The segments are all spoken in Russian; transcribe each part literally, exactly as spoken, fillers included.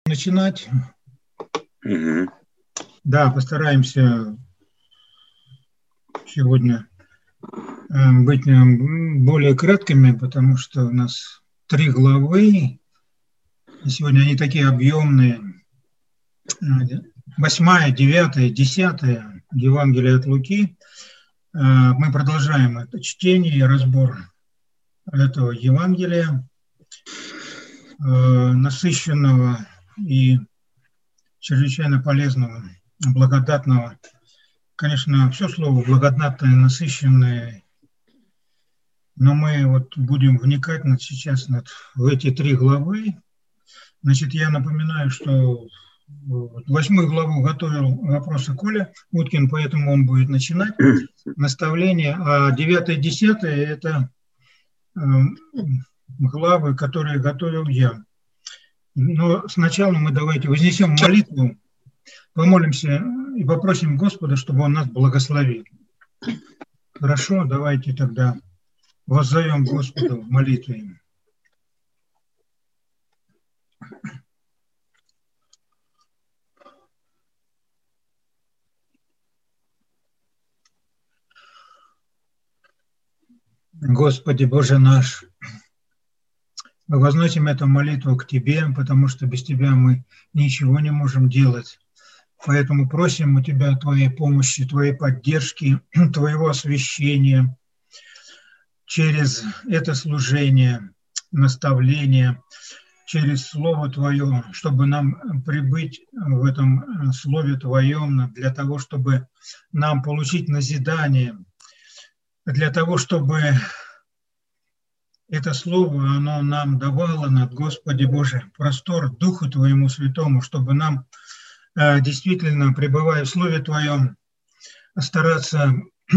Начинать. Угу. Да, постараемся сегодня быть более краткими, потому что у нас три главы, и сегодня они такие объемные. Восьмая, девятая, десятая Евангелие от Луки. Мы продолжаем это чтение и разбор этого Евангелия, насыщенного и чрезвычайно полезного, благодатного. Конечно, все слово благодатное, насыщенное, но мы вот будем вникать над, сейчас над, в эти три главы. Значит, я напоминаю, что восьмую главу готовил вопросы Коля Уткин, поэтому он будет начинать наставление, а девятая и десятая – это э, главы, которые готовил я. Но сначала мы давайте вознесем молитву, помолимся и попросим Господа, чтобы Он нас благословил. Хорошо, давайте тогда воззовем Господу в молитве. Господи Боже наш, мы возносим эту молитву к Тебе, потому что без Тебя мы ничего не можем делать. Поэтому просим у Тебя Твоей помощи, Твоей поддержки, Твоего освящения через это служение, наставление, через Слово Твое, чтобы нам прибыть в этом Слове Твоем, для того, чтобы нам получить назидание, для того, чтобы это Слово, оно нам давало, над Господи Боже, простор Духу Твоему Святому, чтобы нам э, действительно, пребывая в Слове Твоем, стараться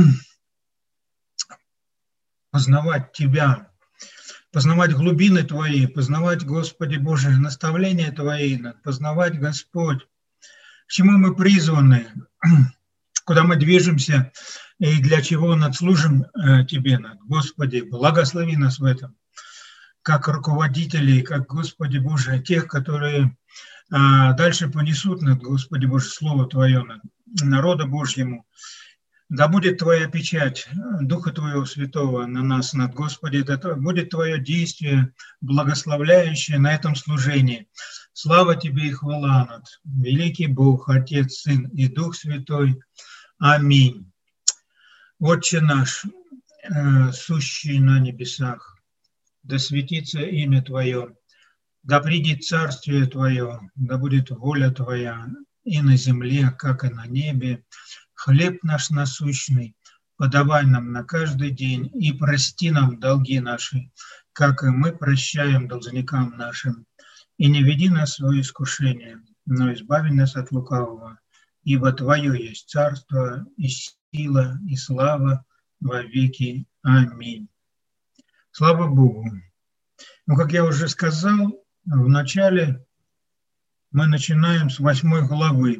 познавать Тебя, познавать глубины Твои, познавать, Господи Боже, наставления Твои, познавать, Господь, к чему мы призваны, куда мы движемся и для чего надслужим Тебе, Господи, благослови нас в этом, как руководителей, как, Господи Боже, тех, которые дальше понесут, Господи Боже, Слово Твое, народу Божьему. Да будет Твоя печать, Духа Твоего Святого на нас, над Господи, да будет Твое действие, благословляющее на этом служении. Слава Тебе и хвала над великий Бог, Отец, Сын и Дух Святой. Аминь. Отче наш, сущий на небесах, да светится имя Твое, да придет царствие Твое, да будет воля Твоя и на земле, как и на небе. Хлеб наш насущный подавай нам на каждый день, и прости нам долги наши, как и мы прощаем должникам нашим. И не веди нас в свое искушение, но избави нас от лукавого, ибо Твое есть царство, и сила, и слава во веки. Аминь. Слава Богу. Ну, как я уже сказал, в начале мы начинаем с восьмой главы.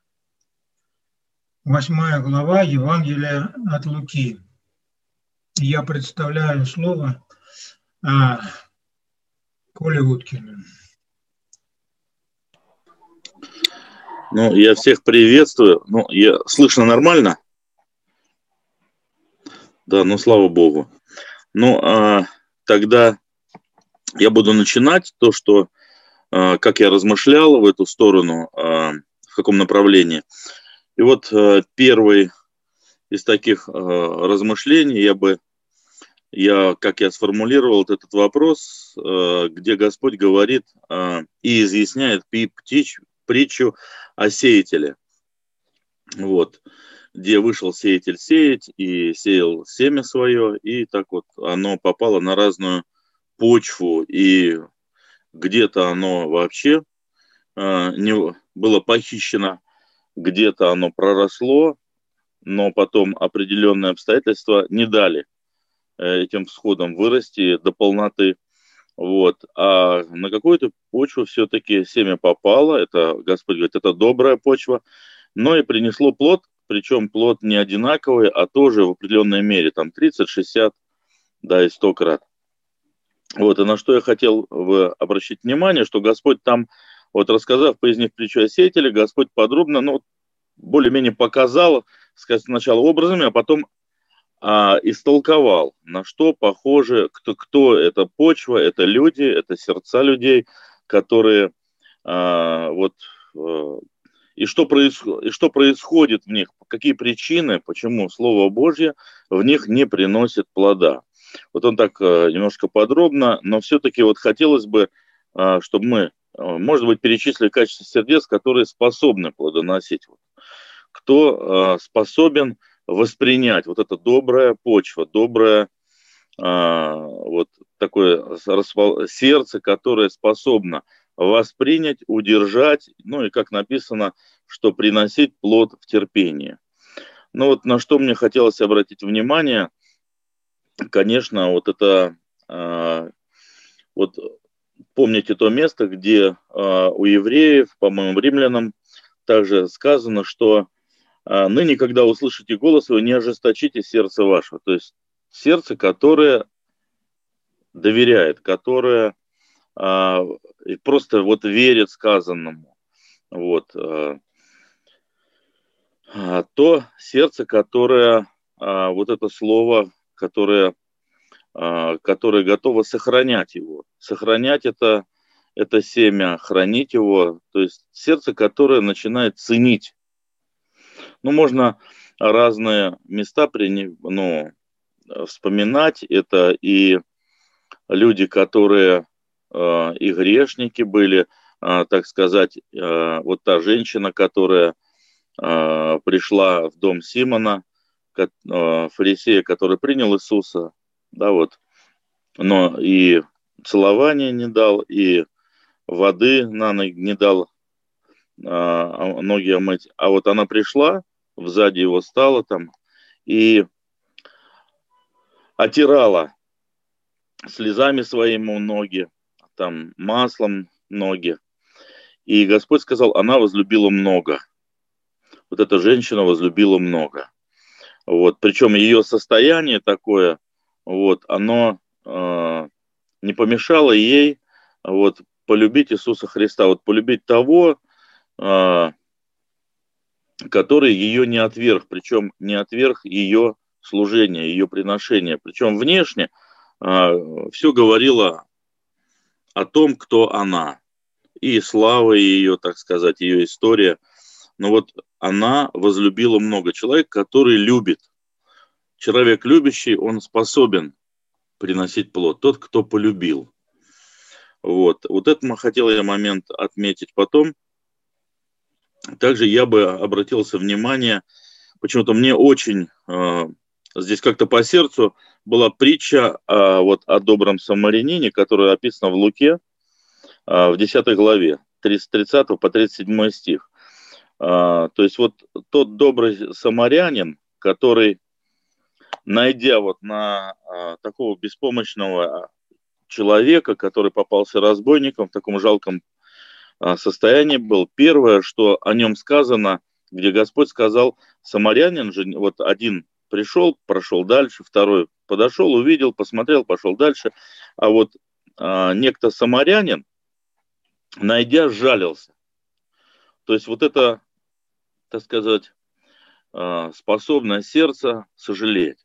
Восьмая глава Евангелия от Луки. Я представляю слово а, Коле Уткину. Ну, я всех приветствую. Ну, я слышно нормально? Да, ну, слава Богу. Ну, а, тогда я буду начинать то, что, а, как я размышлял в эту сторону, а, в каком направлении. И вот а, первый из таких а, размышлений я бы, я, как я сформулировал вот этот вопрос, а, где Господь говорит а, и изъясняет птич, притчу о сеятеле. Вот. Где вышел сеятель сеять и сеял семя свое, и так вот оно попало на разную почву, и где-то оно вообще э, не было похищено, где-то оно проросло, но потом определенные обстоятельства не дали э, этим всходам вырасти до полноты. Вот. А на какую-то почву все-таки семя попало, это, Господь говорит, это добрая почва, но и принесло плод, причем плод не одинаковый, а тоже в определенной мере, там тридцать, шестьдесят, да и сто крат. Вот, и на что я хотел обращать внимание, что Господь там Вот рассказав, пояснив притчу о сеятеле, Господь подробно, ну, более-менее показал, сказать, сначала образами, а потом а, истолковал, на что похоже, кто, кто это почва, это люди, это сердца людей, которые а, вот а, и что, происход, и что происходит в них, какие причины, почему Слово Божье в них не приносит плода. Вот он так а, немножко подробно, но все-таки вот хотелось бы, а, чтобы мы, а, может быть, перечислили качества сердец, которые способны плодоносить. Кто а, способен воспринять вот это добрая почва, доброе а, вот такое сердце, которое способно воспринять, удержать, ну и как написано, что приносить плод в терпении. Ну вот на что мне хотелось обратить внимание, конечно, вот это, а, вот помните то место, где а, у евреев, по-моему, римлянам также сказано, что ныне, когда услышите голос его, не ожесточите сердце ваше. То есть сердце, которое доверяет, которое а, просто вот верит сказанному. Вот. А, то сердце, которое, а, вот это слово, которое, а, которое готово сохранять его. Сохранять это, это семя, хранить его. То есть сердце, которое начинает ценить. Ну, можно разные места ну, вспоминать. Это и люди, которые э, и грешники были, э, так сказать, э, вот та женщина, которая э, пришла в дом Симона, э, фарисея, который принял Иисуса, да, вот, но и целования не дал, и воды на ноги не дал, э, ноги омыть. А вот она пришла, сзади его стала там и отирала слезами своему ноги, там маслом ноги. И Господь сказал, она возлюбила много. Вот эта женщина возлюбила много. Вот. Причем ее состояние такое, вот, оно э, не помешало ей вот, полюбить Иисуса Христа, вот, полюбить того, э, который ее не отверг, причем не отверг ее служение, ее приношение. Причем внешне э, все говорило о том, кто она. И слава ее, так сказать, ее история. Но вот она возлюбила много. Человек, который любит. Человек любящий, он способен приносить плод. Тот, кто полюбил. Вот, вот это хотел я момент отметить. Потом также я бы обратился внимание, почему-то мне очень э, здесь как-то по сердцу была притча э, вот о добром самарянине, которая описана в Луке э, в десятой главе, с тридцатого по тридцать седьмой стих. Э, то есть вот тот добрый самарянин, который, найдя вот на э, такого беспомощного человека, который попался разбойником в таком жалком состоянии был. Первое, что о нем сказано, где Господь сказал, самарянин же, вот один пришел, прошел дальше, второй подошел, увидел, посмотрел, пошел дальше, а вот а, некто самарянин, найдя, жалился. То есть вот это, так сказать, а, способное сердце сожалеть.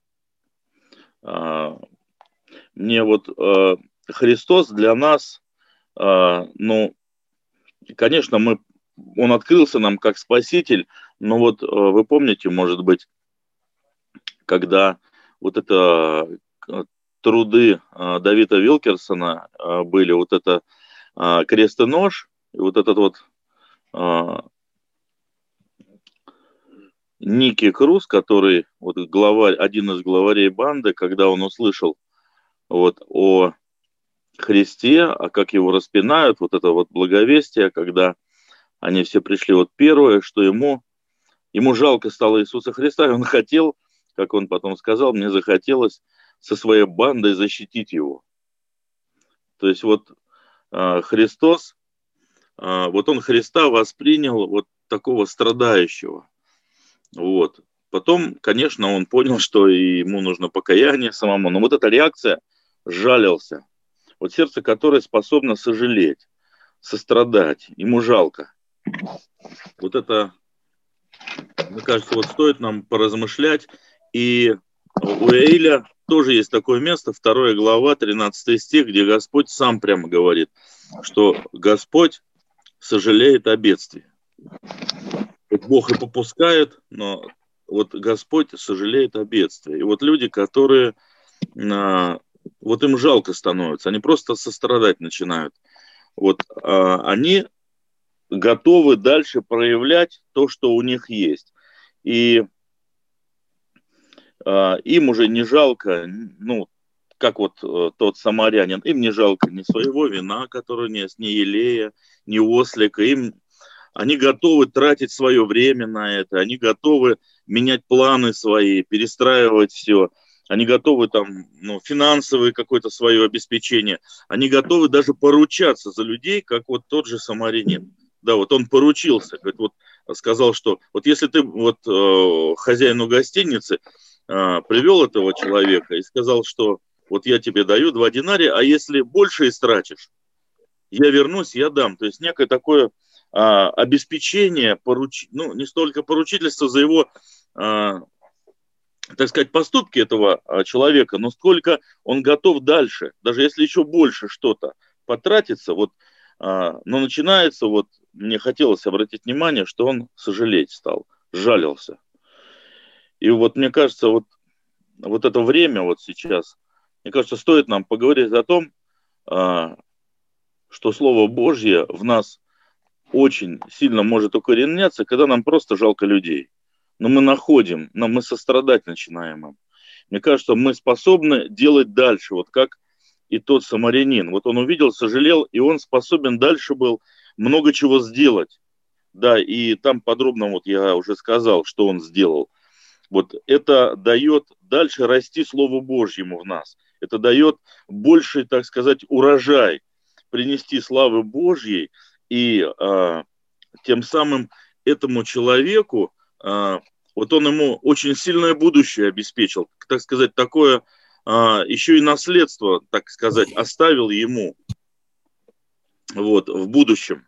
А, мне вот а, Христос для нас, а, ну, конечно, мы, он открылся нам как Спаситель, но вот вы помните, может быть, когда вот это труды Давида Вилкерсона были, вот это крест и нож, и вот этот вот Ники Круз, который вот главарь, один из главарей банды, когда он услышал вот о Христе, а как его распинают, вот это вот благовестие, когда они все пришли, вот первое, что ему, ему жалко стало Иисуса Христа, и он хотел, как он потом сказал, мне захотелось со своей бандой защитить его. То есть вот э, Христос, э, вот он Христа воспринял вот такого страдающего. Вот. Потом, конечно, он понял, что и ему нужно покаяние самому, но вот эта реакция, жалился. Вот сердце, которое способно сожалеть, сострадать, ему жалко. Вот это, мне кажется, вот стоит нам поразмышлять. И у Иаиля тоже есть такое место, вторая глава, тринадцатый стих, где Господь сам прямо говорит, что Господь сожалеет о бедствии. Вот Бог и попускает, но вот Господь сожалеет о бедствии. И вот люди, которые, а, вот им жалко становится, они просто сострадать начинают. Вот а, они готовы дальше проявлять то, что у них есть. И а, им уже не жалко, ну, как вот а, тот самарянин, им не жалко ни своего вина, которое нест, ни елея, ни ослика, им они готовы тратить свое время на это, они готовы менять планы свои, перестраивать все, они готовы там, ну, финансовое какое-то свое обеспечение, они готовы даже поручаться за людей, как вот тот же самарянин. Да, вот он поручился, говорит, вот сказал, что вот если ты вот э, хозяину гостиницы э, привел этого человека и сказал, что вот я тебе даю два динария, а если больше истратишь, я вернусь, я дам. То есть некое такое а, обеспечение, поруч... ну, не столько поручительство за его, а, так сказать, поступки этого а, человека, но сколько он готов дальше, даже если еще больше что-то потратиться. Вот, а, но начинается, вот мне хотелось обратить внимание, что он сожалеть стал, жалился. И вот мне кажется, вот, вот это время вот сейчас, мне кажется, стоит нам поговорить о том, а, что Слово Божье в нас очень сильно может укореняться, когда нам просто жалко людей. Но мы находим, но мы сострадать начинаем им. Мне кажется, мы способны делать дальше, вот как и тот самарянин. Вот он увидел, сожалел, и он способен дальше был много чего сделать. Да, и там подробно вот я уже сказал, что он сделал. Вот это дает дальше расти Слову Божьему в нас. Это дает больший, так сказать, урожай, принести славы Божьей, и а, тем самым этому человеку, а, вот он ему очень сильное будущее обеспечил, так сказать, такое, а, еще и наследство, так сказать, оставил ему вот, в будущем.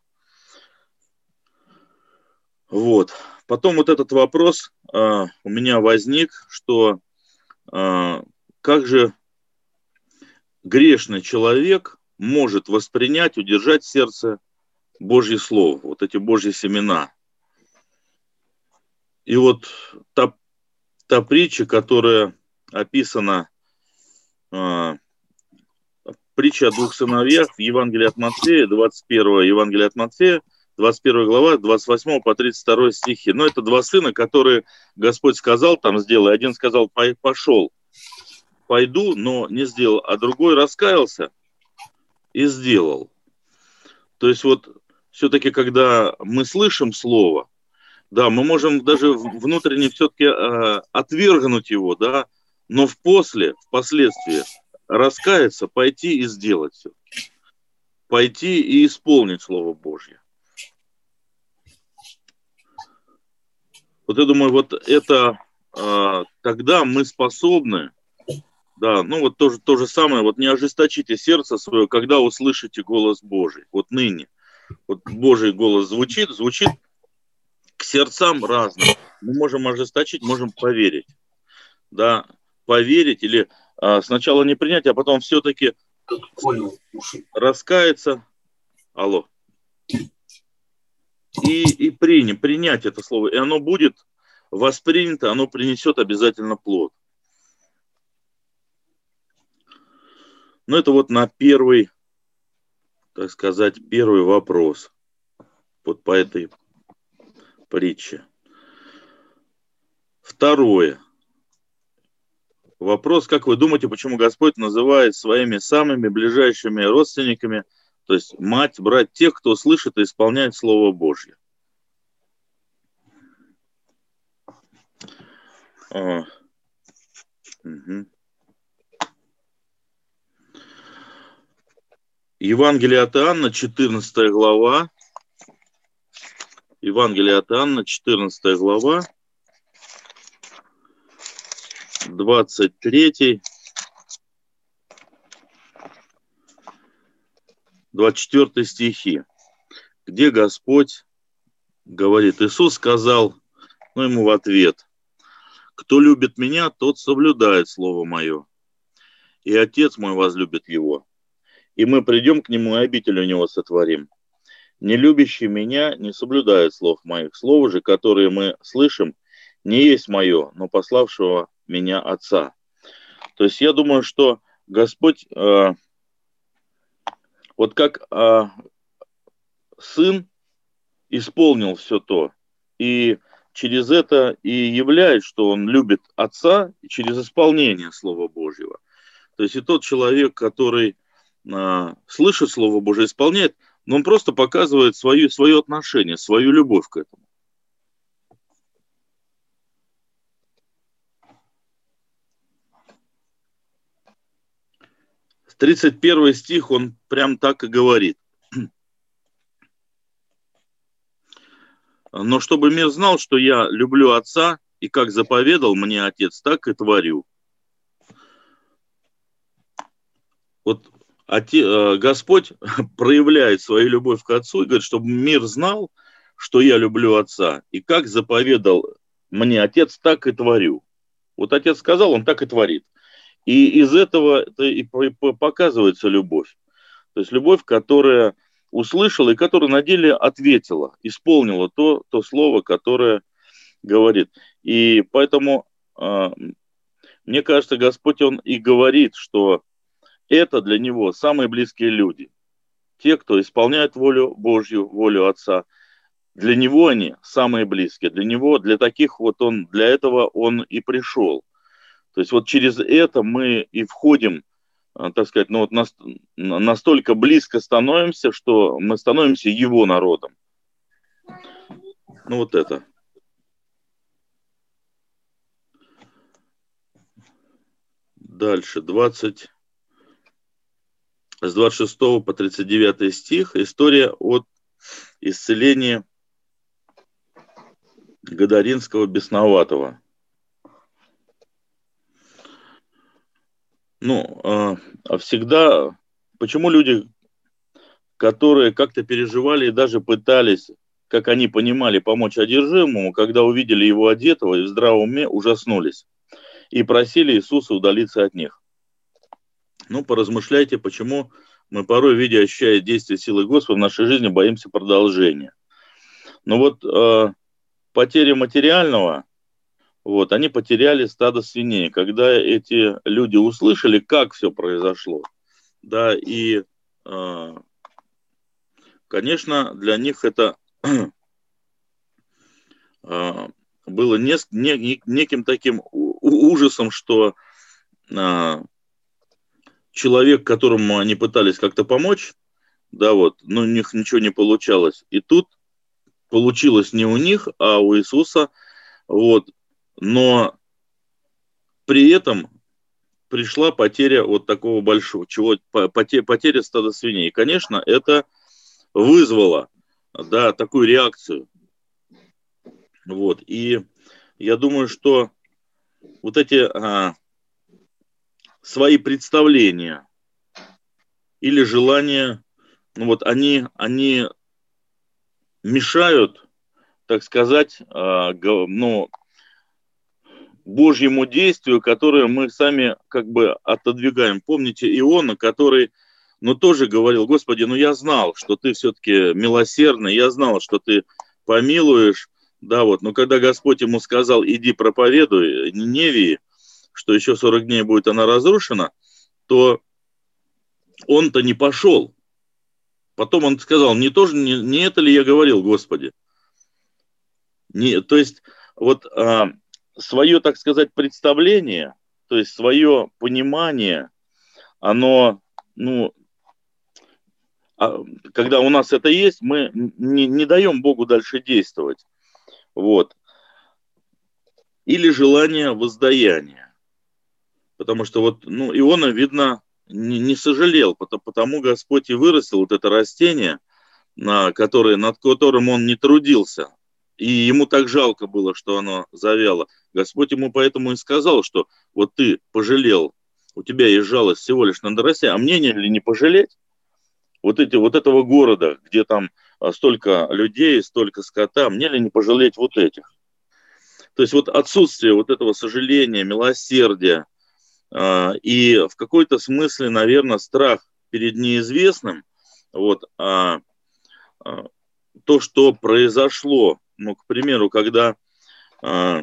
Вот. Потом вот этот вопрос а, у меня возник, что а, как же грешный человек может воспринять, удержать в сердце Божье Слово, вот эти Божьи семена. И вот та, та притча, которая описана, э, притча о двух сыновьях в Евангелии от Матфея, двадцать первое Евангелие от Матфея, двадцать первая глава, двадцать восьмой по тридцать второй стихи. Но это два сына, которые Господь сказал, там сделай. Один сказал, пошел, пойду, но не сделал, а другой раскаялся и сделал. То есть вот все-таки, когда мы слышим слово, да, мы можем даже внутренне все-таки э, отвергнуть его, да, но впосле, впоследствии раскаяться, пойти и сделать все. Пойти и исполнить Слово Божье. Вот я думаю, вот это э, тогда мы способны, да, ну вот то, то же самое, вот не ожесточите сердце свое, когда услышите голос Божий, вот ныне. Вот Божий голос звучит, звучит к сердцам разным. Мы можем ожесточить, можем поверить. Да, поверить или а, сначала не принять, а потом все-таки раскаяться. Алло. И, и принять, принять это слово. И оно будет воспринято, оно принесет обязательно плод. Ну, это вот на первый, так сказать, первый вопрос. Вот по этой притче. Второе. Вопрос, как вы думаете, почему Господь называет своими самыми ближайшими родственниками, то есть мать, брать тех, кто слышит и исполняет Слово Божье? А, угу. Евангелие от Иоанна, четырнадцатая глава. Евангелие от Иоанна, четырнадцатая глава, двадцать третий, двадцать четвёртый стихи. где Господь говорит, Иисус сказал, ну, ему в ответ, кто любит меня, тот соблюдает слово мое, и Отец мой возлюбит его, и мы придем к нему, и обитель у него сотворим. Не любящий меня не соблюдает слов моих, слово же, которые мы слышим, не есть мое, но пославшего меня Отца. То есть я думаю, что Господь, э, вот как э, Сын исполнил все то, и через это и являет, что Он любит Отца, через исполнение Слова Божьего. То есть и тот человек, который э, слышит Слово Божие, исполняет, но он просто показывает свое, свое отношение, свою любовь к этому. тридцать первый стих, он прям так и говорит. Но чтобы мир знал, что я люблю Отца, и как заповедал мне Отец, так и творю. Вот Отец, Господь проявляет свою любовь к Отцу и говорит, чтобы мир знал, что я люблю Отца, и как заповедал мне Отец, так и творю. Вот Отец сказал, Он так и творит. И из этого и показывается любовь. То есть любовь, которая услышала и которая на деле ответила, исполнила то, то слово, которое говорит. И поэтому, э, мне кажется, Господь, Он и говорит, что это для Него самые близкие люди. Те, кто исполняет волю Божью, волю Отца. Для Него они самые близкие. Для Него, для таких вот Он, для этого Он и пришел. То есть вот через это мы и входим, так сказать, ну вот настолько близко становимся, что мы становимся Его народом. Ну вот это. Дальше, двадцать, с двадцать шестого по тридцать девятый стих, история от исцеления Гадаринского бесноватого. Ну, всегда, почему люди, которые как-то переживали и даже пытались, как они понимали, помочь одержимому, когда увидели его одетого и в здравом уме, ужаснулись и просили Иисуса удалиться от них. Ну, поразмышляйте, почему мы порой, видя, ощущая действие силы Господа в нашей жизни, боимся продолжения. Ну вот э, потеря материального, вот, они потеряли стадо свиней. Когда эти люди услышали, как все произошло, да, и, э, конечно, для них это э, было не, не, неким таким ужасом, что э, человек, которому они пытались как-то помочь, да, вот, но у них ничего не получалось. И тут получилось не у них, а у Иисуса, вот. Но при этом пришла потеря вот такого большого, чего, потеря, потеря стада свиней. И, конечно, это вызвало, да, такую реакцию. Вот. И я думаю, что вот эти а, свои представления или желания, ну вот они, они мешают, так сказать, а, ну, Божьему действию, которое мы сами как бы отодвигаем. Помните Иона, который, ну, тоже говорил: Господи, ну я знал, что ты все-таки милосердный, я знал, что ты помилуешь, да, вот, но когда Господь ему сказал: иди проповедуй Ниневии, что еще сорок дней будет она разрушена, то он-то не пошел. Потом он сказал: не, тоже, не, не это ли я говорил, Господи? Не, то есть вот а, свое, так сказать, представление, то есть свое понимание, оно, ну, а, когда у нас это есть, мы не, не даем Богу дальше действовать. Вот. Или желание воздаяния. Потому что вот, ну, Иона, видно, не, не сожалел, потому, потому Господь и вырастил вот это растение, на которое, над которым он не трудился. И ему так жалко было, что оно завяло. Господь ему поэтому и сказал, что вот ты пожалел, у тебя есть жалость всего лишь над Россией, а мне не ли не пожалеть вот, эти, вот этого города, где там столько людей, столько скота, мне ли не пожалеть вот этих? То есть вот отсутствие вот этого сожаления, милосердия и в какой-то смысле, наверное, страх перед неизвестным, вот, а, а, то, что произошло, ну, к примеру, когда а,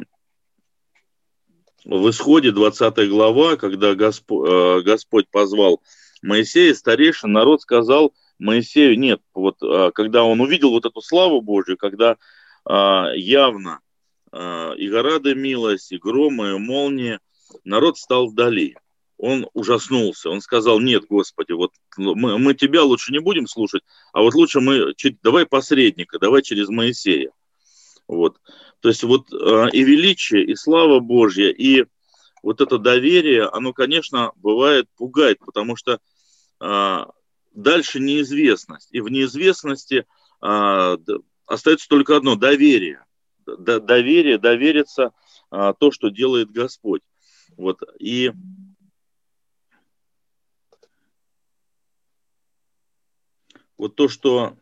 в Исходе двадцатая глава, когда Господь, а, Господь позвал Моисея, старейшин, народ сказал Моисею, нет, вот а, когда он увидел вот эту славу Божью, когда а, явно а, и гора дымилась, и громы, и молнии, народ стал вдали. Он ужаснулся, он сказал, нет, Господи, вот мы, мы тебя лучше не будем слушать, а вот лучше мы, давай посредника, давай через Моисея. Вот. То есть вот и величие, и слава Божья, и вот это доверие, оно, конечно, бывает, пугает, потому что а, дальше неизвестность, и в неизвестности а, остается только одно – доверие. Доверие, довериться а, то, что делает Господь. Вот. И вот то, что...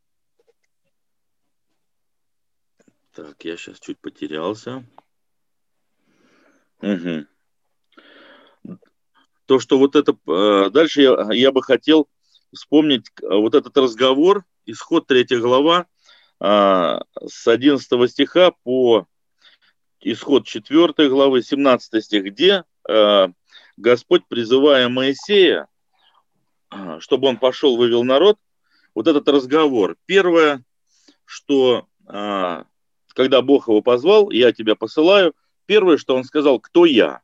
Так, я сейчас чуть потерялся. Угу. То, что вот это... Дальше я, я бы хотел вспомнить вот этот разговор, Исход третья глава, с одиннадцатого стиха по Исход четвёртой главы, семнадцатый стих, где Господь, призывая Моисея, чтобы он пошел, вывел народ, вот этот разговор. Первое, что когда Бог его позвал, я тебя посылаю, первое, что он сказал, кто я?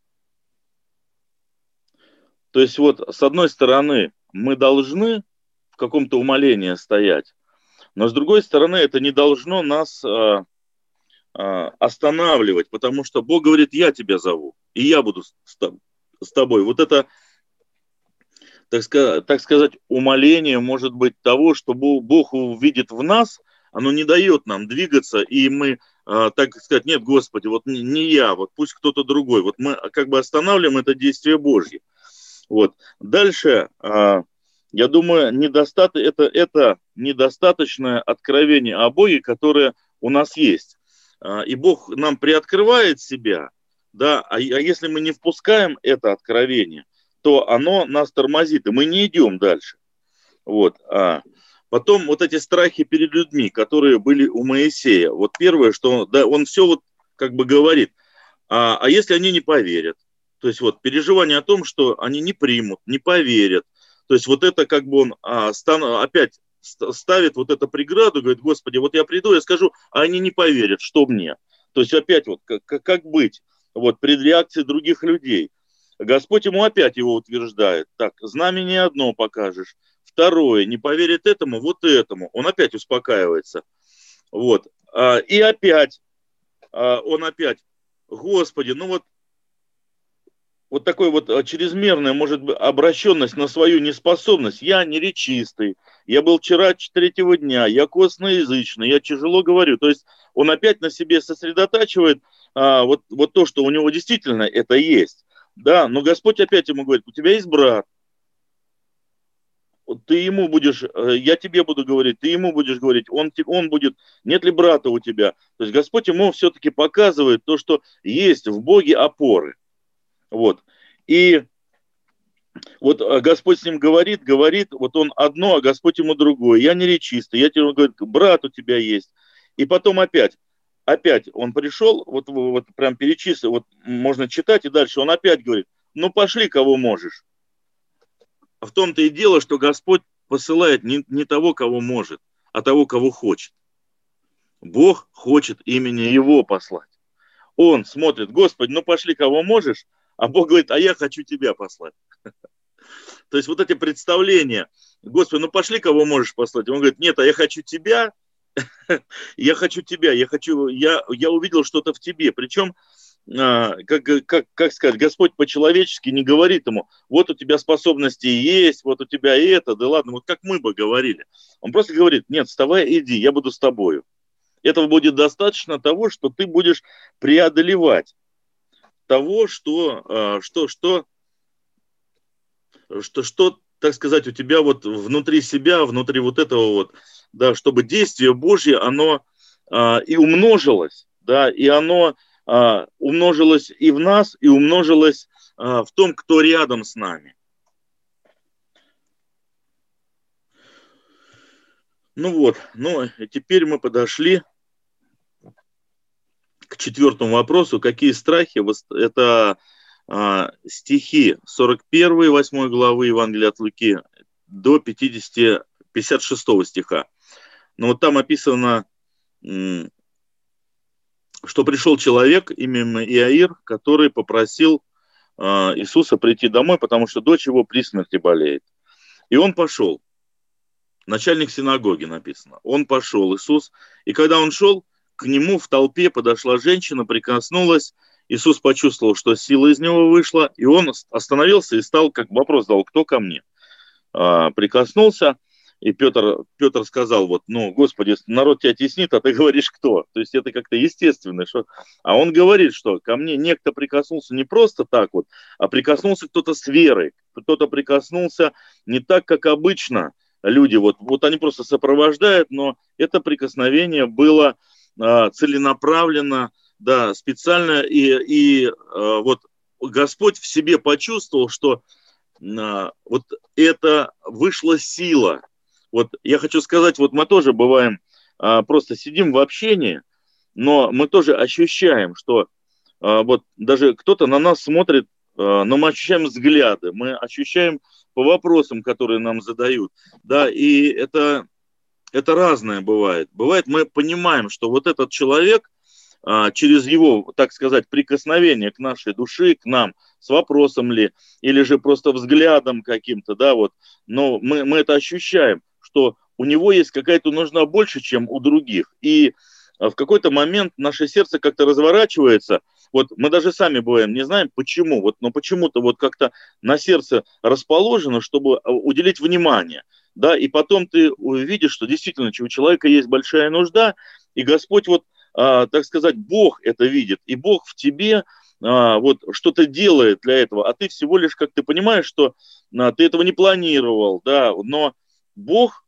То есть вот с одной стороны мы должны в каком-то умолении стоять, но с другой стороны это не должно нас а, а, останавливать, потому что Бог говорит, я тебя зову, и я буду с, с тобой. Вот это, так сказать, так сказать, умоление может быть того, что Бог увидит в нас, оно не дает нам двигаться, и мы, а, так сказать, нет, Господи, вот не, не я, вот пусть кто-то другой. Вот мы как бы останавливаем это действие Божье. Вот. Дальше, а, я думаю, недостат... это, это недостаточное откровение о Боге, которое у нас есть. А, и Бог нам приоткрывает себя, да, а, а если мы не впускаем это откровение, то оно нас тормозит, и мы не идем дальше. Вот. А, потом вот эти страхи перед людьми, которые были у Моисея. Вот первое, что он, да, он все вот как бы говорит, а, а если они не поверят? То есть вот переживание о том, что они не примут, не поверят. То есть вот это как бы он а, стан, опять ставит вот эту преграду, говорит, Господи, вот я приду, я скажу, а они не поверят, что мне. То есть опять вот как, как быть вот, пред реакцией других людей. Господь ему опять его утверждает. Так, знамение одно покажешь, второе, не поверит этому, вот этому. Он опять успокаивается. Вот. А, и опять, а, он опять, Господи, ну вот, вот такой вот чрезмерная, может быть, обращенность на свою неспособность. Я не речистый, я был вчера третьего дня, я косноязычный, я тяжело говорю. То есть он опять на себе сосредотачивает а, вот, вот то, что у него действительно это есть. Да, но Господь опять ему говорит, у тебя есть брат. Ты ему будешь, я тебе буду говорить, ты ему будешь говорить, он, он будет, нет ли брата у тебя. То есть Господь ему все-таки показывает то, что есть в Боге опоры. Вот. И вот Господь с ним говорит, говорит, вот он одно, а Господь ему другое. Я не речистый, я тебе говорю, брат у тебя есть. И потом опять, опять он пришел, вот, вот прям перечислил, вот можно читать, и дальше он опять говорит, ну пошли, кого можешь. В том-то и дело, что Господь посылает не, не того, кого может, а того, кого хочет. Бог хочет именно его послать. Он смотрит, Господи, ну пошли, кого можешь, а Бог говорит, а я хочу тебя послать. То есть вот эти представления, Господи, ну пошли, кого можешь послать. Он говорит, нет, а я хочу тебя, я хочу тебя, я хочу, я, я увидел что-то в тебе. Причем, как, как, как сказать, Господь по-человечески не говорит ему, вот у тебя способности есть, вот у тебя это, да ладно, вот как мы бы говорили. Он просто говорит, нет, вставай, иди, я буду с тобою. Этого будет достаточно того, что ты будешь преодолевать того, что, что, что, что, что, так сказать, у тебя вот внутри себя, внутри вот этого вот да, чтобы действие Божье, оно а, и умножилось, да, и оно а, умножилось и в нас, и умножилось а, в том, кто рядом с нами. Ну вот, ну теперь мы подошли к четвертому вопросу. Какие страхи? Это а, стихи сорок первой, восьмой главы Евангелия от Луки до пятидесяти, пятьдесят шестого стиха. Но вот там описано, что пришел человек именем Иаир, который попросил а, Иисуса прийти домой, потому что дочь его при смерти болеет. И он пошел. Начальник синагоги написано. Он пошел, Иисус. И когда он шел, к нему в толпе подошла женщина, прикоснулась. Иисус почувствовал, что сила из него вышла. И он остановился и стал, как вопрос задал, кто ко мне? А, прикоснулся. И Петр, Петр сказал, вот, ну, Господи, народ тебя теснит, а ты говоришь, кто? То есть это как-то естественно. Что... А он говорит, что ко мне некто прикоснулся не просто так вот, а прикоснулся кто-то с верой. Кто-то прикоснулся не так, как обычно. Люди, вот, вот они просто сопровождают, но это прикосновение было а, целенаправленно, да, специально, и, и а, вот Господь в себе почувствовал, что а, вот это вышла сила. Вот я хочу сказать, вот мы тоже бываем, а, просто сидим в общении, но мы тоже ощущаем, что а, вот даже кто-то на нас смотрит, а, но мы ощущаем взгляды, мы ощущаем по вопросам, которые нам задают, да, и это, это разное бывает. Бывает, мы понимаем, что вот этот человек а, через его, так сказать, прикосновение к нашей душе, к нам, с вопросом ли, или же просто взглядом каким-то, да, вот, но мы, мы это ощущаем, что у него есть какая-то нужда больше, чем у других, и в какой-то момент наше сердце как-то разворачивается. Вот мы даже сами бываем, не знаем почему, вот, но почему-то вот как-то на сердце расположено, чтобы уделить внимание. Да, и потом ты увидишь, что действительно у человека есть большая нужда, и Господь, вот, а, так сказать, Бог это видит, и Бог в тебе а, вот, что-то делает для этого, а ты всего лишь, как ты понимаешь, что а, ты этого не планировал, да, но Бог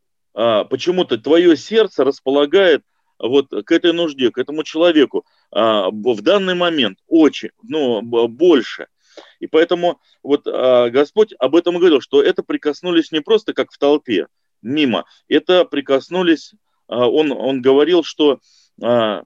а, почему-то твое сердце располагает вот к этой нужде, к этому человеку а, в данный момент очень, ну, больше. И поэтому вот а, Господь об этом и говорил, что это прикоснулись не просто как в толпе, мимо, это прикоснулись, а, он, он говорил, что, а,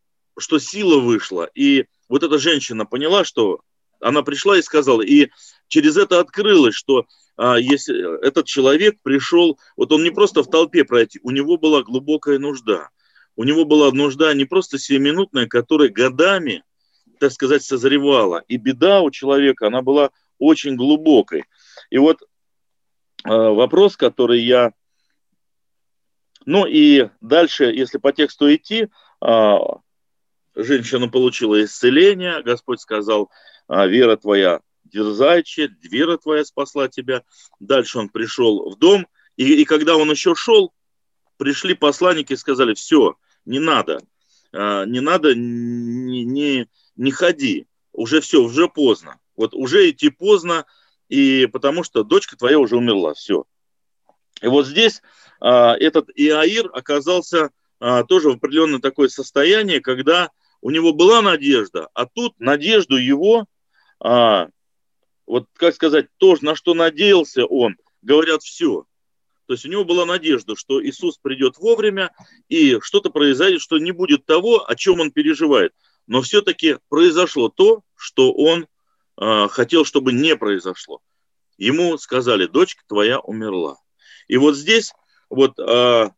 что сила вышла. И вот эта женщина поняла, что она пришла и сказала, и через это открылось, что а, если этот человек пришел, вот он не просто в толпе пройти, у него была глубокая нужда. У него была нужда не просто сиюминутная, которая годами, так сказать, созревала. И беда у человека, она была очень глубокой. И вот э, вопрос, который я... Ну и дальше, если по тексту идти, э, женщина получила исцеление, Господь сказал, э, вера твоя дерзайче, вера твоя спасла тебя. Дальше он пришел в дом, и, и когда он еще шел, пришли посланники и сказали, все, не надо, не надо, не, не, не ходи, уже все, уже поздно. Вот уже идти поздно, и потому что дочка твоя уже умерла, все. И вот здесь а, этот Иаир оказался а, тоже в определенное такое состояние, когда у него была надежда, а тут надежду его, а, вот как сказать, то, на что надеялся он, говорят, все. То есть у него была надежда, что Иисус придет вовремя и что-то произойдет, что не будет того, о чем он переживает. Но все-таки произошло то, что он э, хотел, чтобы не произошло. Ему сказали, дочка твоя умерла. И вот здесь вот, э,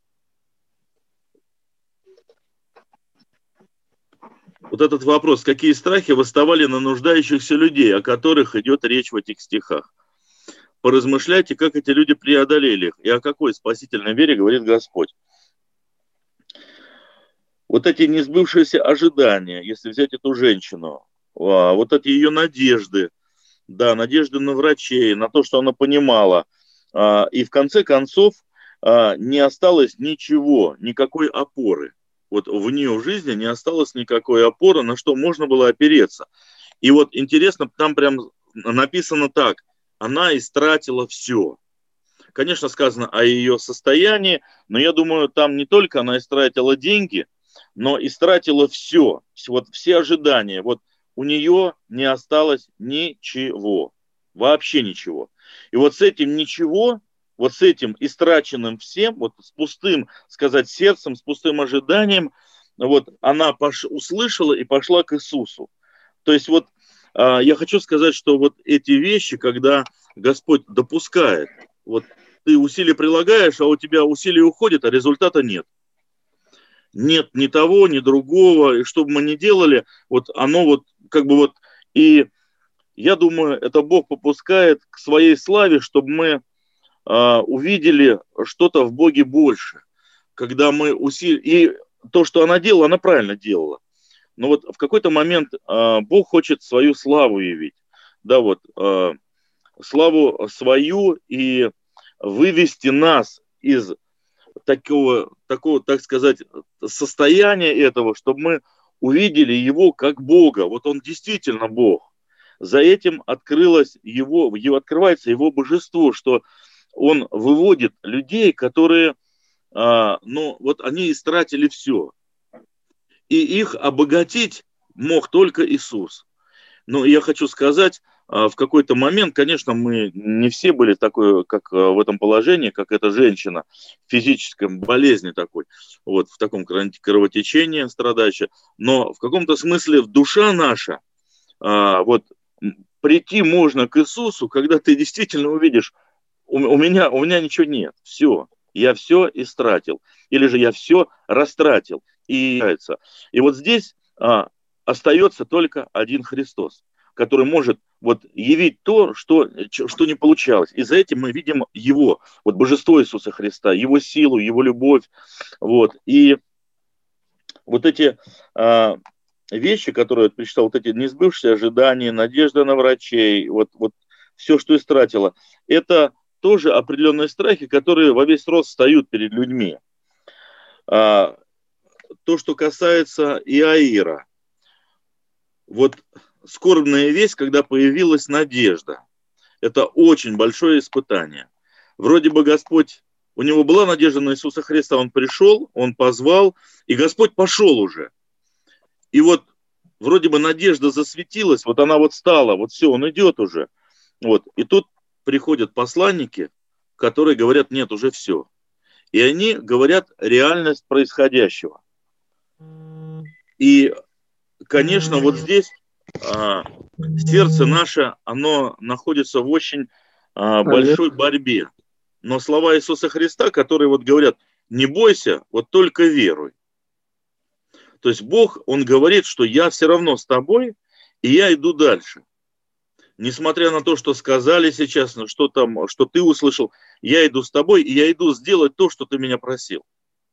вот этот вопрос, какие страхи восставали на нуждающихся людей, о которых идет речь в этих стихах. Поразмышляйте, как эти люди преодолели их, и о какой спасительной вере говорит Господь. Вот эти несбывшиеся ожидания, если взять эту женщину, вот эти ее надежды, да, надежды на врачей, на то, что она понимала, и в конце концов не осталось ничего, никакой опоры. Вот в нее в жизни не осталось никакой опоры, на что можно было опереться. И вот интересно, там прям написано так, она истратила все. конечно, сказано о ее состоянии, но я думаю, там не только она истратила деньги, но истратила все, вот все ожидания. Вот у нее не осталось ничего, вообще ничего. И вот с этим ничего, вот с этим истраченным всем, вот с пустым, сказать, сердцем, с пустым ожиданием, вот она пош... услышала и пошла к Иисусу. То есть вот э, я хочу сказать, что вот эти вещи, когда Господь допускает, вот ты усилия прилагаешь, а у тебя усилия уходят, а результата нет. Нет ни того, ни другого, и что бы мы ни делали, вот оно вот как бы вот, и я думаю, это Бог попускает к своей славе, чтобы мы э, увидели что-то в Боге больше, когда мы усилили, и то, что она делала, она правильно делала, но вот в какой-то момент э, Бог хочет свою славу явить, да, вот, э, славу свою и вывести нас из такого, такого, так сказать, состояния этого, чтобы мы увидели его как Бога. Вот он действительно Бог. За этим открылось его, его, открывается его божество, что он выводит людей, которые, а, ну, вот они истратили все. И их обогатить мог только Иисус. Но я хочу сказать, в какой-то момент, конечно, мы не все были такой, как в этом положении, как эта женщина, в физическом болезни такой, вот, в таком кровотечении страдающая, но в каком-то смысле душа наша, вот, прийти можно к Иисусу, когда ты действительно увидишь, у, у, меня, у меня ничего нет, все, я все истратил, или же я все растратил. И, и вот здесь а, остается только один Христос, который может вот явить то, что, что не получалось. И за этим мы видим Его, вот божество Иисуса Христа, Его силу, Его любовь. Вот. И вот эти а, вещи, которые я прочитал, вот эти несбывшиеся ожидания, надежда на врачей, вот, вот все, что истратило, это тоже определенные страхи, которые во весь рост встают перед людьми. А, то, что касается Иаира, вот скорбная весть, когда появилась надежда. Это очень большое испытание. Вроде бы Господь, у него была надежда на Иисуса Христа, он пришел, он позвал, и Господь пошел уже. И вот вроде бы надежда засветилась, вот она вот стала, вот все, он идет уже. Вот. И тут приходят посланники, которые говорят, нет, уже все. И они говорят реальность происходящего. И, конечно, вот здесь а, сердце наше, оно находится в очень а, большой борьбе. Но слова Иисуса Христа, которые вот говорят, не бойся, вот только веруй. То есть Бог, Он говорит, что я все равно с тобой, и я иду дальше. Несмотря на то, что сказали сейчас, что, там, что ты услышал, я иду с тобой, и я иду сделать то, что ты меня просил.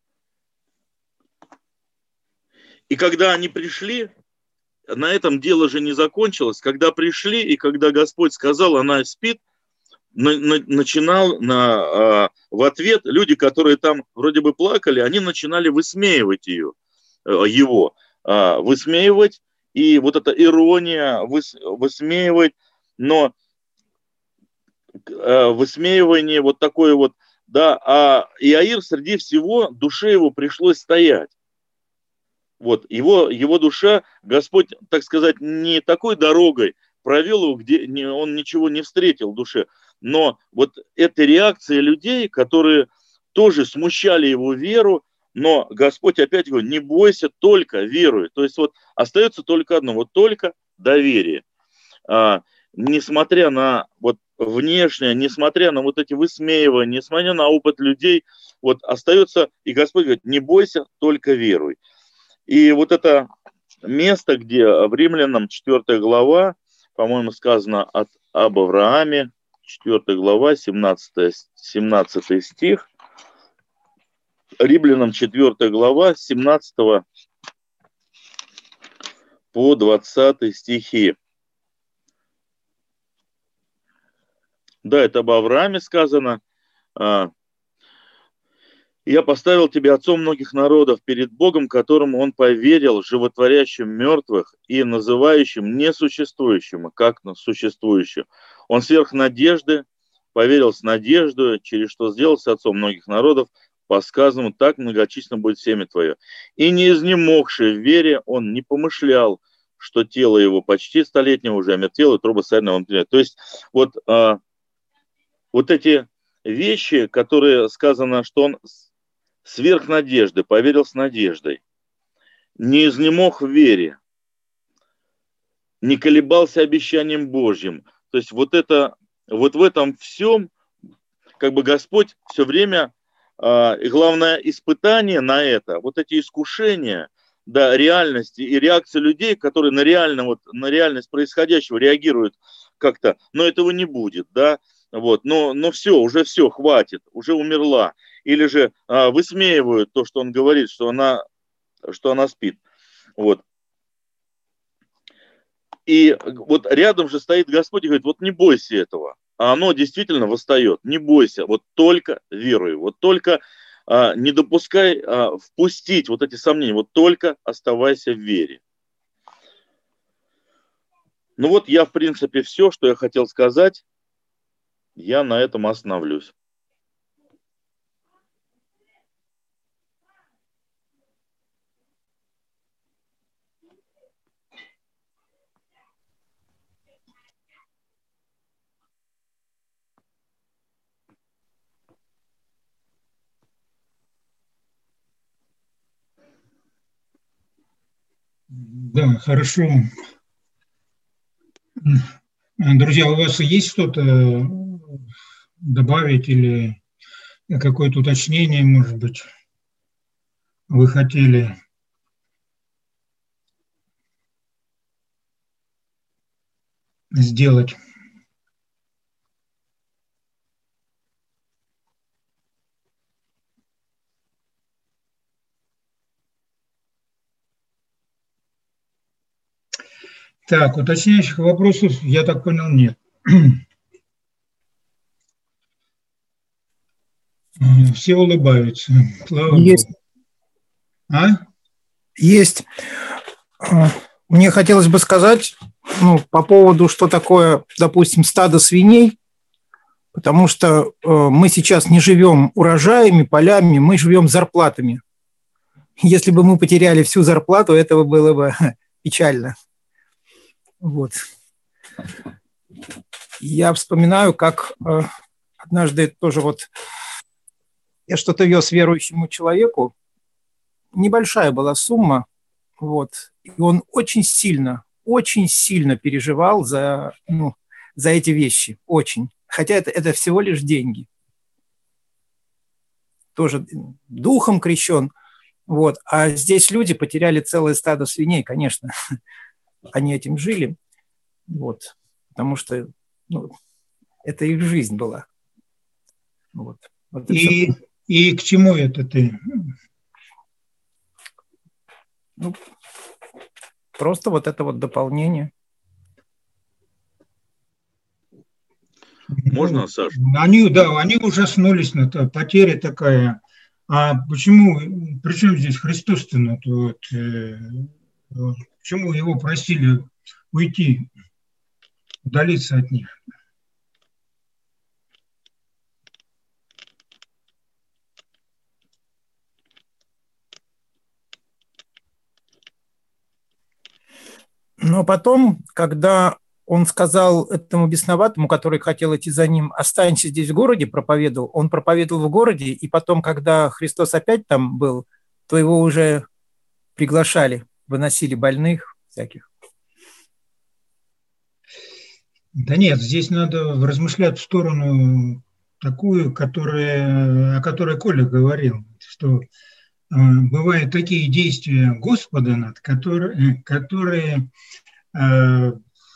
И когда они пришли, на этом дело же не закончилось. Когда пришли, и когда Господь сказал, она спит, на, на, начинал на, а, в ответ люди, которые там вроде бы плакали, они начинали высмеивать ее, его, а, высмеивать, и вот эта ирония, выс, высмеивать, но а, высмеивание вот такое вот, да, а Иаир среди всего, душе его пришлось стоять. Вот, его, его душа, Господь, так сказать, не такой дорогой провел его, где не, он ничего не встретил в душе, но вот эта реакция людей, которые тоже смущали его веру, но Господь опять говорит, не бойся, только веруй. То есть вот остается только одно, вот только доверие. А, несмотря на вот внешнее, несмотря на вот эти высмеивания, несмотря на опыт людей, вот остается, и Господь говорит, не бойся, только веруй. И вот это место, где в Римлянам четвёртая глава, по-моему, сказано от, об Аврааме, четвёртая глава, семнадцатый, семнадцатый стих. Римлянам четвёртая глава, с семнадцатого по двадцатый стихи. Да, это об Аврааме сказано. «Я поставил тебя отцом многих народов перед Богом, которому он поверил, животворящим мертвых и называющим несуществующим, как существующим. Он сверх надежды поверил с надеждой, через что сделался отцом многих народов, по сказанному, так многочисленно будет семя твое. И не изнемогший в вере, он не помышлял, что тело его почти столетнего уже омертвело, и труба сарная внутри. То есть вот, а, вот эти вещи, которые сказано, что он сверх надежды, поверил с надеждой, не изнемог в вере, не колебался обещанием Божьим. То есть вот, это, вот в этом всем, как бы Господь все время, э, и главное испытание на это, вот эти искушения, да, реальности и реакции людей, которые на, реально, вот, на реальность происходящего реагируют как-то, но этого не будет, да, вот, но, но все, уже все, хватит, уже умерла. Или же э, высмеивают то, что он говорит, что она, что она спит. Вот. И вот рядом же стоит Господь и говорит, вот не бойся этого. А оно действительно восстает. Не бойся, вот только веруй. Вот только а, не допускай а, впустить вот эти сомнения. Вот только оставайся в вере. Ну вот я, в принципе, все, что я хотел сказать, я на этом остановлюсь. Да, хорошо. Друзья, у вас есть что-то добавить или какое-то уточнение, может быть, вы хотели сделать? Так, уточняющих вопросов, я так понял, нет. Все улыбаются. Слава Есть. Богу. А? Есть. Мне хотелось бы сказать, ну, по поводу, что такое, допустим, стадо свиней, потому что э, мы сейчас не живем урожаями, полями, мы живем зарплатами. Если бы мы потеряли всю зарплату, этого было бы печально. Вот. Я вспоминаю, как э, однажды тоже вот я что-то вез верующему человеку, небольшая была сумма, вот, и он очень сильно, очень сильно переживал за, ну, за эти вещи, очень. Хотя это, это всего лишь деньги. Тоже духом крещен. Вот. А здесь люди потеряли целое стадо свиней, конечно. Они этим жили. Вот. Потому что ну, это их жизнь была. Вот. Вот и, и, и к чему это ты? Ну, просто вот это вот дополнение. Можно, Саша? Они, да, они ужаснулись на то, потеря такая. А почему, при чем здесь Христос-то? Вот, э, почему его просили уйти, удалиться от них? Но потом, когда он сказал этому бесноватому, который хотел идти за ним, останься здесь в городе, проповедовал, он проповедовал в городе, и потом, когда Христос опять там был, то его уже приглашали, выносили больных всяких. Да нет, здесь надо размышлять в сторону такую, которая, о которой Коля говорил, что э, бывают такие действия Господа, над которые, которые э,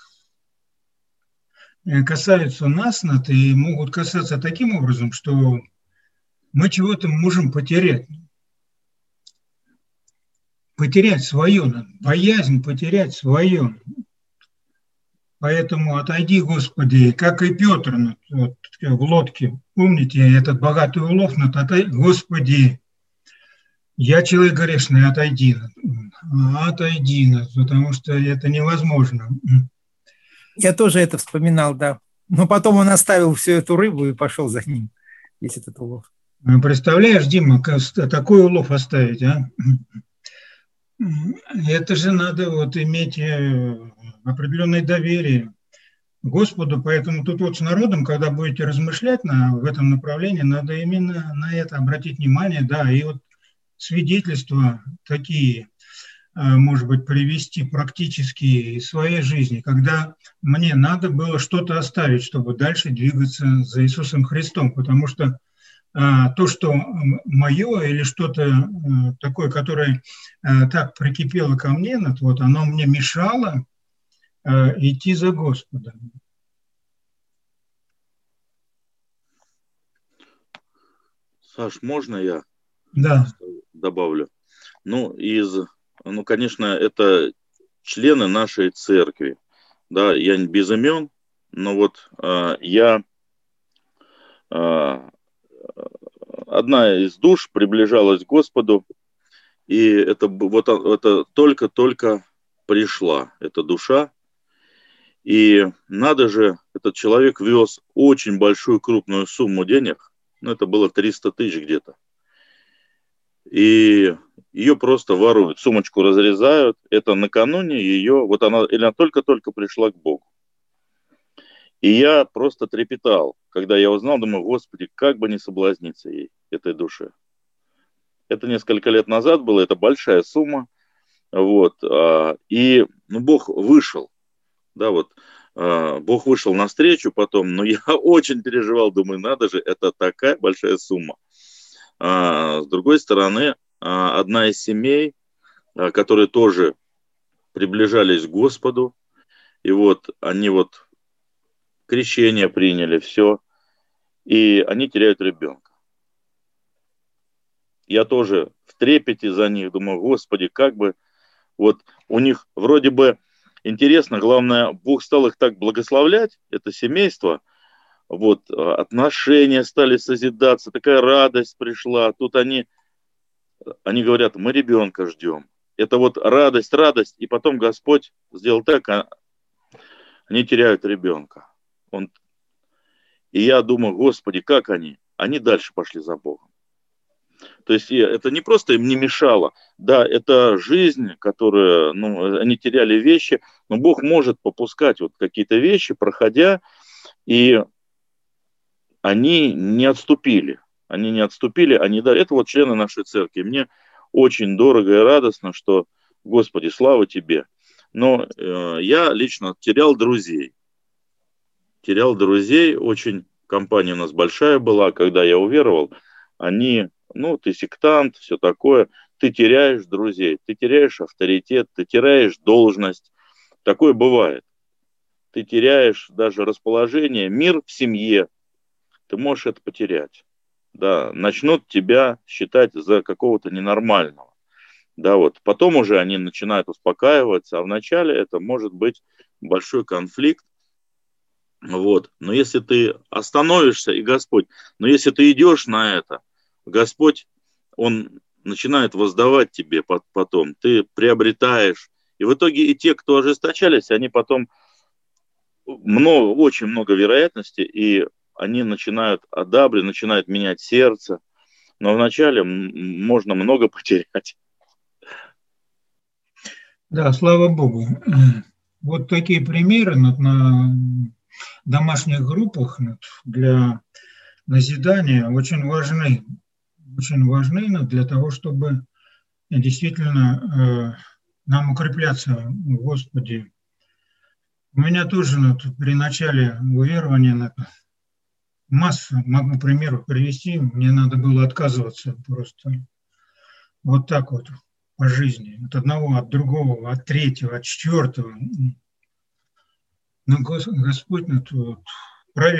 касаются нас над, и могут касаться таким образом, что мы чего-то можем потерять. Потерять свое, боязнь потерять свое. Поэтому отойди, Господи, как и Петр вот, в лодке. Помните этот богатый улов? Господи, я человек грешный, отойди. Отойди, потому что это невозможно. Я тоже это вспоминал, да. Но потом он оставил всю эту рыбу и пошел за ним, весь этот улов. Представляешь, Дима, такой улов оставить, а? Это же надо вот иметь определенное доверие Господу, поэтому тут вот с народом, когда будете размышлять на, в этом направлении, надо именно на это обратить внимание, да, и вот свидетельства такие, может быть, привести практически из своей жизни, когда мне надо было что-то оставить, чтобы дальше двигаться за Иисусом Христом, потому что то, что мое или что-то такое, которое так прикипело ко мне, вот, оно мне мешало идти за Господом. Саш, можно я да. добавлю? Ну, из, ну, конечно, это члены нашей церкви. Да, я не без имен, но вот э, я э, одна из душ приближалась к Господу, и это вот это только-только пришла эта душа. И надо же, этот человек вез очень большую крупную сумму денег, ну это было триста тысяч где-то. И ее просто воруют, сумочку разрезают, это накануне ее, вот она, или она только-только пришла к Богу. И я просто трепетал, когда я узнал, думаю, Господи, как бы не соблазниться ей, этой душе. Это несколько лет назад было, это большая сумма, вот, и ну, Бог вышел. Да, вот Бог вышел навстречу потом, но я очень переживал, думаю, надо же, это такая большая сумма. С другой стороны, одна из семей, которые тоже приближались к Господу, и вот они вот крещение приняли, все, и они теряют ребенка. Я тоже в трепете за них, думаю, Господи, как бы, вот у них вроде бы интересно, главное, Бог стал их так благословлять, это семейство, вот, отношения стали созидаться, такая радость пришла, тут они, они говорят, мы ребенка ждем. Это вот радость, радость, и потом Господь сделал так, они теряют ребенка. Он... И я думаю, Господи, как они? Они дальше пошли за Богом. То есть это не просто им не мешало, да, это жизнь, которая, ну, они теряли вещи, но Бог может попускать вот какие-то вещи, проходя, и они не отступили, они не отступили, они, да, это вот члены нашей церкви. Мне очень дорого и радостно, что, Господи, слава Тебе. Но э, я лично терял друзей, терял друзей, очень компания у нас большая была, когда я уверовал, они... Ну, ты сектант, все такое. Ты теряешь друзей, ты теряешь авторитет, ты теряешь должность. Такое бывает. Ты теряешь даже расположение, мир в семье. Ты можешь это потерять. Да, начнут тебя считать за какого-то ненормального. Да, вот. Потом уже они начинают успокаиваться, а вначале это может быть большой конфликт. Вот. Но если ты остановишься, и Господь, но если ты идешь на это, Господь, Он начинает воздавать тебе потом, ты приобретаешь. И в итоге и те, кто ожесточались, они потом, много, очень много вероятностей, и они начинают одабривать, начинают менять сердце. Но вначале можно много потерять. Да, слава Богу. Вот такие примеры на домашних группах для назидания очень важны. Очень важны для того, чтобы действительно э, нам укрепляться в Господе. У меня тоже ну, при начале уверования ну, массу, могу примеров привести, мне надо было отказываться просто вот так вот по жизни. От одного, от другого, от третьего, от четвертого. Но Господь ну, вот,